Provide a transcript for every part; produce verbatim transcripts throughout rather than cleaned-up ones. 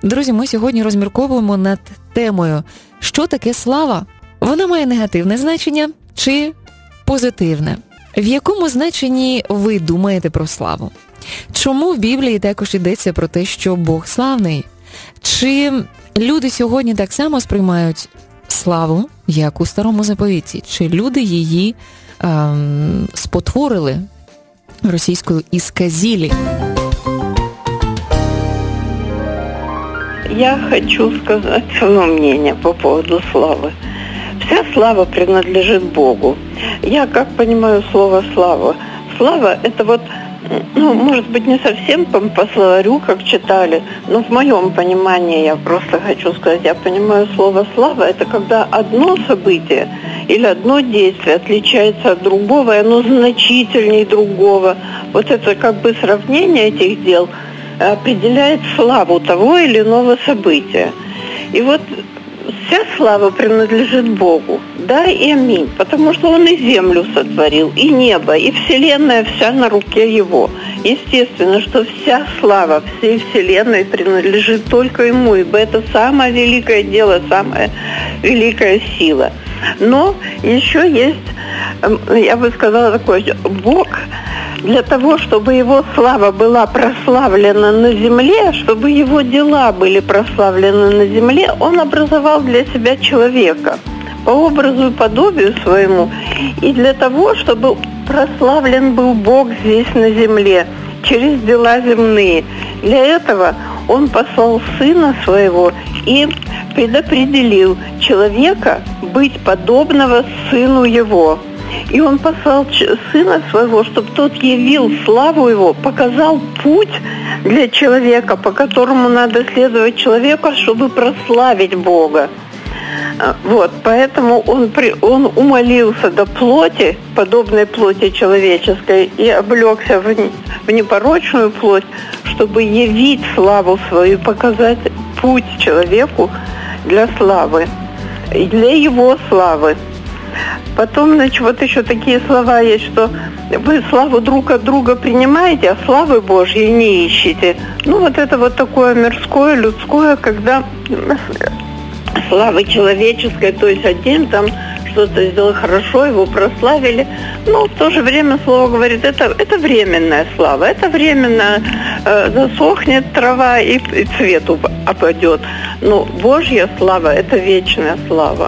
Друзі, ми сьогодні розмірковуємо над темою, що таке слава? Вона має негативне значення чи позитивне? В якому значенні ви думаєте про славу? Чому в Біблії також йдеться про те, що Бог славний? Чи люди сьогодні так само сприймають славу, як у Старому Заповіті? Чи люди її ем, спотворили російською «исказили»? Я хочу сказать свое мнение по поводу славы. Вся слава принадлежит Богу. Я как понимаю слово «слава»? Слава – это вот, ну, может быть, не совсем по, по словарю, как читали, но в моем понимании, я просто хочу сказать, я понимаю слово «слава» – это когда одно событие или одно действие отличается от другого, и оно значительнее другого. Вот это как бы сравнение этих дел определяет славу того или иного события. И вот вся слава принадлежит Богу. Да и аминь. Потому что Он и землю сотворил, и небо, и вселенная вся на руке Его. Естественно, что вся слава всей вселенной принадлежит только Ему, ибо это самое великое дело, самая великая сила. Но еще есть, я бы сказала такое, Бог для того, чтобы Его слава была прославлена на земле, чтобы Его дела были прославлены на земле, Он образовал для себя человека по образу и подобию своему, и для того, чтобы прославлен был Бог здесь на земле через дела земные. Для этого Он послал Сына Своего и предопределил человека быть подобного Сыну Его. И Он послал Сына Своего, чтобы Тот явил славу Его, показал путь для человека, по которому надо следовать человеку, чтобы прославить Бога. Вот, поэтому он, он умолился до плоти, подобной плоти человеческой, и облегся в, в непорочную плоть, чтобы явить славу свою, показать путь человеку для славы, и для его славы. Потом, значит, вот еще такие слова есть, что вы славу друг от друга принимаете, а славы Божьей не ищете. Ну, вот это вот такое мирское, людское, когда славы человеческой, то есть один там что-то сделал хорошо, его прославили. Но в то же время слово говорит, это, это временная слава, это временно э, засохнет трава и, и цвет опадет. Но Божья слава – это вечная слава.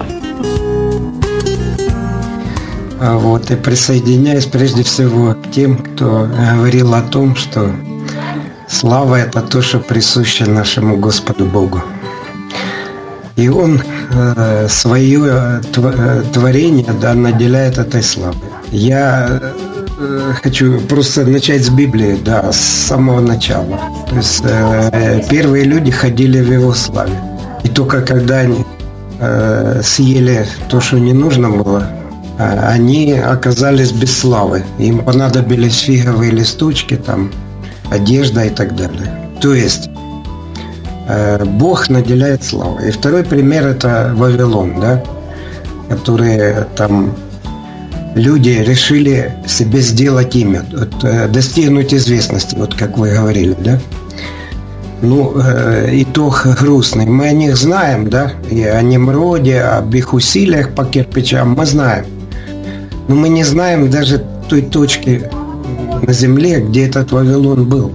Вот, и присоединяюсь прежде всего к тем, кто говорил о том, что слава – это то, что присуще нашему Господу Богу. И Он э, свое творение, да, наделяет этой славой. Я э, хочу просто начать с Библии, да, с самого начала. То есть э, первые люди ходили в Его славе. И только когда они э, съели то, что не нужно было, э, они оказались без славы. Им понадобились фиговые листочки, там, одежда и так далее. То есть Бог наделяет славой. И второй пример – это Вавилон, да, которые там люди решили себе сделать имя, вот, достигнуть известности, вот как вы говорили, да. Ну, итог грустный. Мы о них знаем, да, и о Немроде, об их усилиях по кирпичам мы знаем. Но мы не знаем даже той точки на земле, где этот Вавилон был.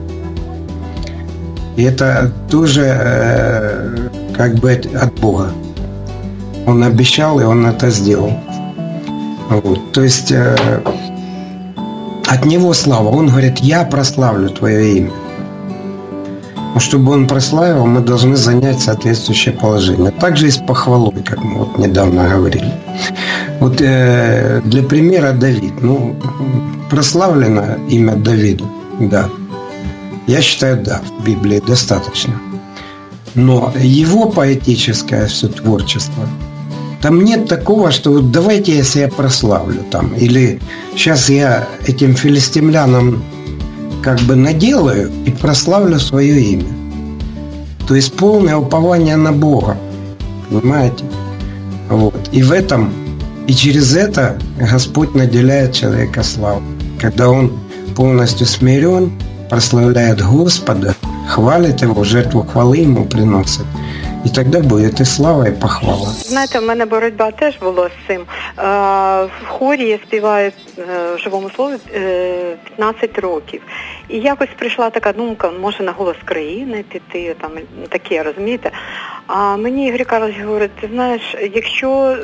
И это тоже э, как бы от Бога. Он обещал, и Он это сделал. Вот. То есть э, от Него слава. Он говорит, я прославлю Твое имя. Но чтобы Он прославил, мы должны занять соответствующее положение. Также и с похвалой, как мы вот недавно говорили. Вот э, для примера Давид. Ну, прославлено имя Давида, да. Я считаю, да, в Библии достаточно. Но его поэтическое все творчество, там нет такого, что вот давайте я себя прославлю там, или сейчас я этим филистимлянам как бы наделаю и прославлю свое имя. То есть полное упование на Бога, понимаете? Вот. И в этом, и через это Господь наделяет человека славой. Когда он полностью смирен, прославляет Господа, хвалят его, жертву хвалы ему приносят. І тоді буде і слава, і похвала. Знаєте, в мене боротьба теж була з цим. В хорі я співаю в живому слові п'ятнадцять років. І якось прийшла така думка, може на «Голос країни» піти, там таке, розумієте? А мені Ігор Карлович говорить, ти знаєш, якщо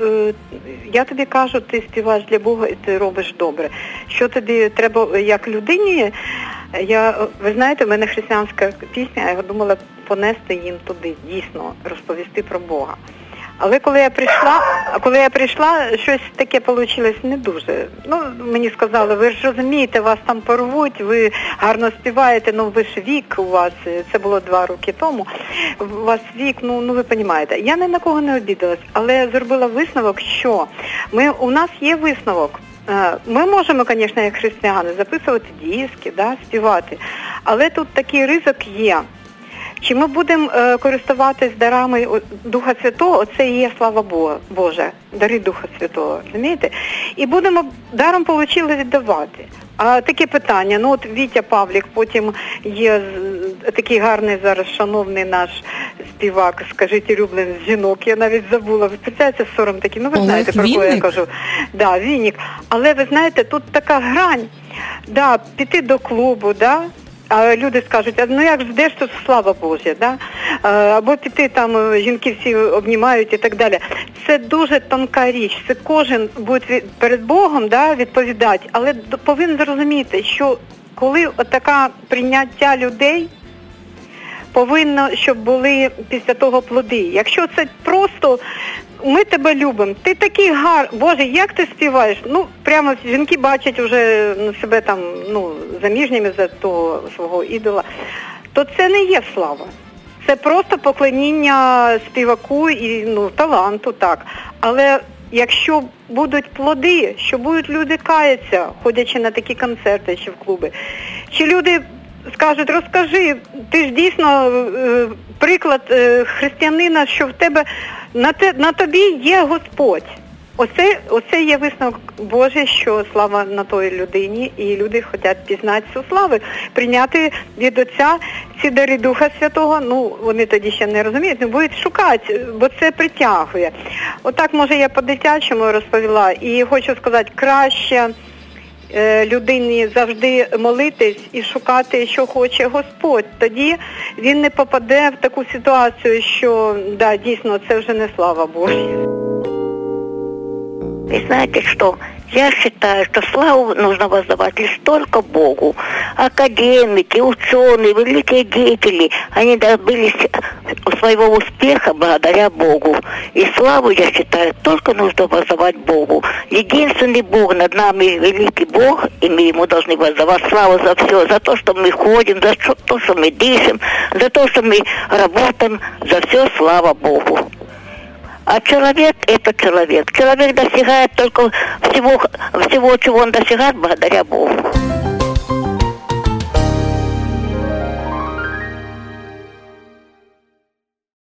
я тобі кажу, ти співаєш для Бога і ти робиш добре, що тобі треба як людині, я, ви знаєте, в мене християнська пісня, я думала понести їм туди, дійсно, розповісти про Бога. Але коли я прийшла, коли я прийшла, щось таке вийшло не дуже. Ну, мені сказали, ви ж розумієте, вас там порвуть, ви гарно співаєте, ну ви ж вік у вас, це було два роки тому, у вас вік, ну, ну ви розумієте. Я ні на кого не обідалась, але зробила висновок, що ми, у нас є висновок. Ми можемо, звісно, як християни, записувати диски, да, співати, але тут такий ризик є. Чи ми будемо е, користуватись дарами Духа Святого, оце і є слава Бога, Божа, дари Духа Святого, розумієте? І будемо даром получили віддавати. А таке питання, ну от Вітя Павлік, потім є такий гарний зараз шановний наш співак, скажіть, улюблений жінок, я навіть забула, ви представляєте, сором такий, ну ви Олег знаєте, про кого я кажу. Да, Вінник. Але ви знаєте, тут така грань, да, піти до клубу, да, а люди скажуть, а ну як ж, де ж тут слава Божа, да? Або піти там, жінки всі обнімають і так далі. Це дуже тонка річ, це кожен буде перед Богом, да, відповідати, але повинен зрозуміти, що коли така прийняття людей, повинно, щоб були після того плоди. Якщо це просто ми тебе любимо, ти такий гарний, Боже, як ти співаєш? Ну, прямо жінки бачать вже ну, себе там, ну, заміжніми за того свого ідола, то це не є слава. Це просто поклоніння співаку і, ну, таланту, так. Але якщо будуть плоди, що будуть люди каяться, ходячи на такі концерти чи в клуби, чи люди скажуть, розкажи, ти ж дійсно е, приклад е, християнина, що в тебе на, те, на тобі є Господь. Оце, оце є висновок Божий, що слава на той людині, і люди хочуть пізнати цю славу, прийняти від Отця ці дари Духа Святого. Ну, вони тоді ще не розуміють, не будуть шукати, бо це притягує. Отак, може, я по-дитячому розповіла, і хочу сказати, краще людині завжди молитись і шукати, що хоче Господь. Тоді він не попаде в таку ситуацію, що, да, дійсно, це вже не слава Божья. И знаете что? Я считаю, что славу нужно воздавать лишь только Богу. Академики, ученые, великие деятели, они добились своего успеха благодаря Богу. И славу, я считаю, только нужно воздавать Богу. Единственный Бог над нами, великий Бог, и мы Ему должны воздавать славу за все, за то, что мы ходим, за то, что мы дышим, за то, что мы работаем, за все слава Богу. А человек – это человек. Человек достигает только всего, всего, чего он достигает, благодаря Богу.